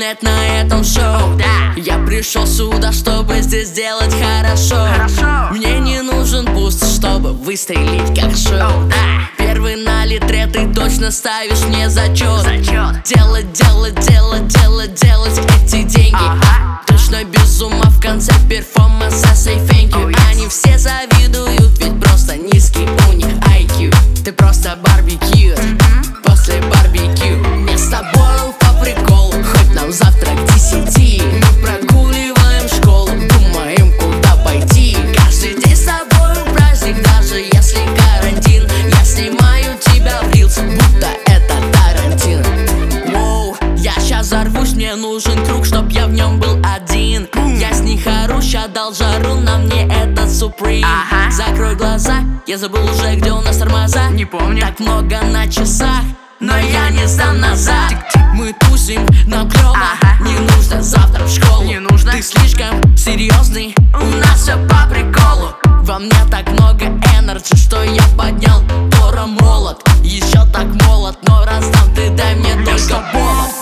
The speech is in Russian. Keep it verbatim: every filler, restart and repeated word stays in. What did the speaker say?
снять на этом шоу. Да. Я пришел сюда, чтобы здесь сделать хорошо. Хорошо. Мне не нужен буст, чтобы выстрелить как шоу. Да. Первый на литре, ты точно ставишь мне зачет. Зачет. Делать, делать, делать, делать, делать эти деньги. Ага. Точно без ума в конце перформанса say thank you. Oh, yes. Они все завидуют, ведь просто низкий у них ай кью. Ты просто барбекю, Мгм. после барбекю. Мне с тобой по приколу, хоть нам завтра к десяти. Мы прогуливаем школу, думаем, куда пойти. Каждый день с тобой праздник, даже если карантин. Я снимаю тебя в рилс, будто это Тарантино. Воу, я щас взорвусь, мне нужен круг, чтоб я в нем был один. Я с них ору, ща дал жару, на мне этот Supreme. Ага. Закрой глаза, я забыл уже, где у нас тормоза. Не помню. Так много на часах, но Но я я не сдам назад. Тик-тик. Мы тусим, нам клёво, Ага. не нужно завтра в школу. Не нужно. Ты слишком серьезный, у нас все по приколу. Во мне так много энерджи, что я поднял Тора молот. Еще так молод, но раз там ты дай мне только повод.